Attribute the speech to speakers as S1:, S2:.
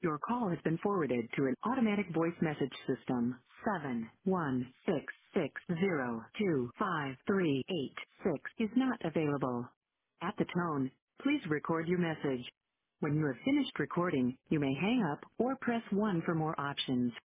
S1: Your call has been forwarded to an automatic voice message system. 716602538 is not available. At the tone, please record your message. When you have finished recording, you may hang up or press 1 for more options.